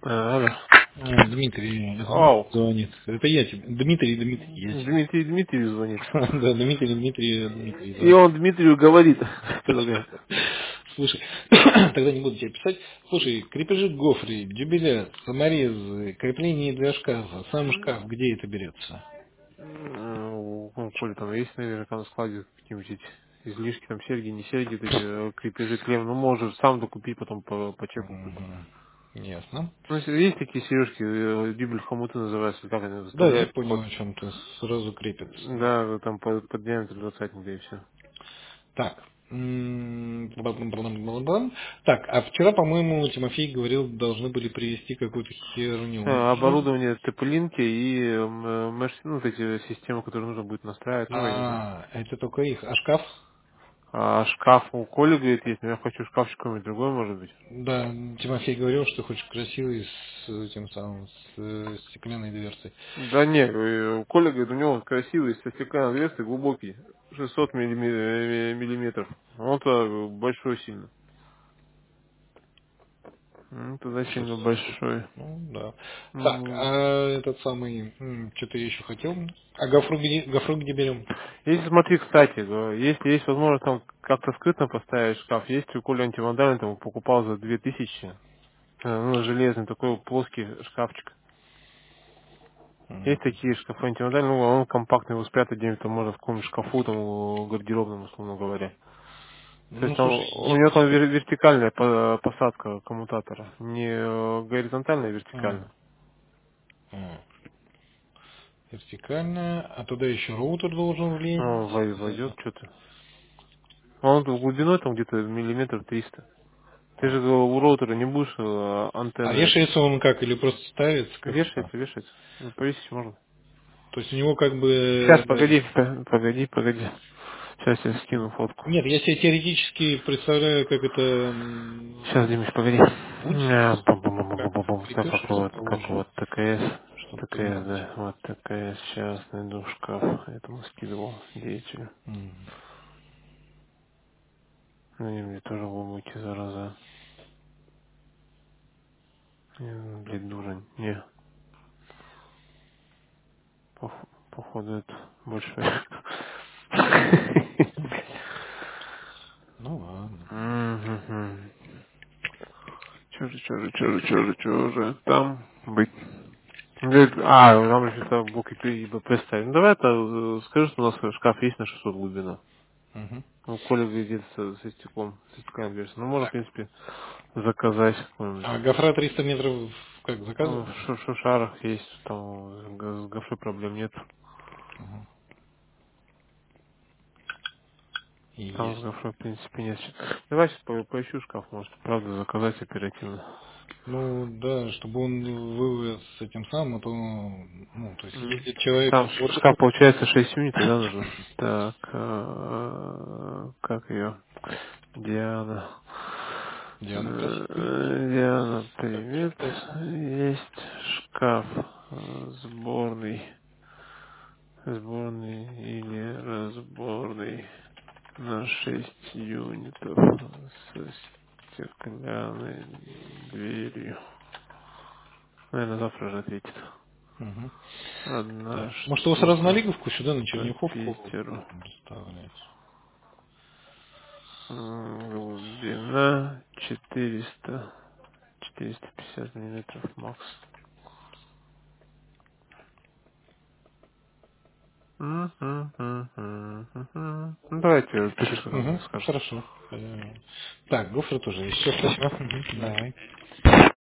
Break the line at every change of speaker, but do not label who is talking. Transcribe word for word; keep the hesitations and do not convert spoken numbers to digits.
А, алло.
А, Дмитрий, это Дмитрий
Оу.
звонит. Это я тебе. Дмитрий, Дмитрий, я тебе.
Дмитрий Дмитриевич звонит.
Да, Дмитрий, Дмитрий, Дмитрий
И
звонит.
он Дмитрию говорит.
Предлагаю. Слушай, тогда не буду тебе писать. Слушай, крепежи гофры, дюбеля, саморезы, крепление для шкафа, сам шкаф, где это берется?
Ну, ну, Коля, там есть, наверняка на складе какие-нибудь эти излишки, там серьги, не серьги, вот эти э, крепежи, клем. Ну, можешь сам докупить, потом по, по чеку купить.
Мгм. Ясно.
Ну, если есть такие сережки, э, дюбель хомуты называются, как они
Да, я
выставляют
понял,
под,
о чем ты. Сразу крепится.
да, там под, под диаметр двадцатника и все.
Так. М, бла-бла-бла-бла-бла. Так, а вчера, по-моему, Тимофей говорил, должны были привезти какую-то херню.
Оборудование теплинки и м, э, меш, ну, вот эти системы, которые нужно будет настраивать, ну, я не знаю.
А, это только их. А шкаф?
А шкаф у Коли, говорит, есть, но я хочу шкаф какой-нибудь другой, может быть.
Да, Тимофей говорил, что хочешь красивый с этим самым, с э, стеклянной дверцей.
Да не, э, у Коля, говорит, у него красивый, со стеклянной дверцей, глубокий, шестьсот миллими- э, миллиметров. Он-то большой сильно. Ну, тогда сильно
шестьсот.
большой.
Ну, да. Так,
М,
а этот самый, м, что-то я еще хотел. А гофру где, гофру где берем?
Если, смотри, кстати, да, если есть возможность там как-то скрытно поставить шкаф, есть у Коля антивандальный, там покупал за две тысячи, э, ну, железный такой плоский шкафчик.
М,
Есть такие шкафы антивандальные, ну, он компактный, его спрятать где-нибудь там можно в каком-нибудь шкафу, там, у- гардеробном, условно говоря. То
Ну,
есть там,
слушай,
у него там
если...
вер- вертикальная по- посадка коммутатора, не э, горизонтальная, а
А,
вертикальная.
а, вертикальная, а туда еще роутер должен
Ну,
влезть.
вой- войдет что-то. Он тут глубиной там где-то миллиметров триста. Ты же
А,
э, у роутера не будешь э,
а
антенны этой.
вешается он как, или просто ставится как-то?
Вешается, вешается. Ну, повесить можно.
То есть у него как
Сейчас,
бы...
погоди, п- погоди, погоди. Сейчас я скину фотку.
Нет, я себе теоретически представляю, как это м,
Сейчас, Димыч, погоди.
будет,
А,
как
бум-бум-бум-бум-бум. Так,
крепеж
как вот, как
расположен,
вот ТКС.
чтобы
ТКС,
понимать.
да. Вот ТКС. Сейчас найду шкаф. Этому скидывал деятелю.
М.
Ну, они мне тоже глубокие, зараза. Не, блин, дурень. Не, пох- походу это больше.
Ну ладно.
Мгм. Чё же, чё же, чё же, чё же, чё же там быть? Говорит, а, нам еще там блок и БП ставим. Ну, давай это, э, скажи, что у нас шкаф есть на шестьсот глубина.
Мгм.
Ну, Коля говорит со, со стеклом, со стеклянной версией. Ну, можно, в
Так.
принципе, заказать какой-нибудь.
А гофра триста метров как
Ну,
заказывать?
в ш- шушарах есть, там с га- с гофрой проблем нет.
Мгм. И
Там с
есть.
гофрой, в принципе, нет. Давай сейчас по- поищу шкаф, может, правда, заказать оперативно.
Ну да, чтобы он вывез с этим самым, а то, ну, то есть
М.
ездит человек
Там
в
ш- шкаф
отпуск.
получается шесть юнитов, да, нужно? Так, э, как ее? Диана.
Диана, красивый.
Э, Диана,
Как
привет.
фотоса.
Есть шкаф э, сборный. Сборный или разборный на шесть юнитов со стеклянной дверью. Наверное, завтра же ответит.
Мгм.
Одна
Так. Может, его сразу на
штука
Лиговку сюда, на
по
Черняховку
Питеру.
доставлять?
М, Глубина четыреста, четыреста пятьдесят миллиметров макс. М, м, м, м, м, м. Ну, давайте, пиши, что там
Угу,
мне скажет.
хорошо. Э, Так, гофры тоже есть. Все, спасибо. Мгм,
М.
давай.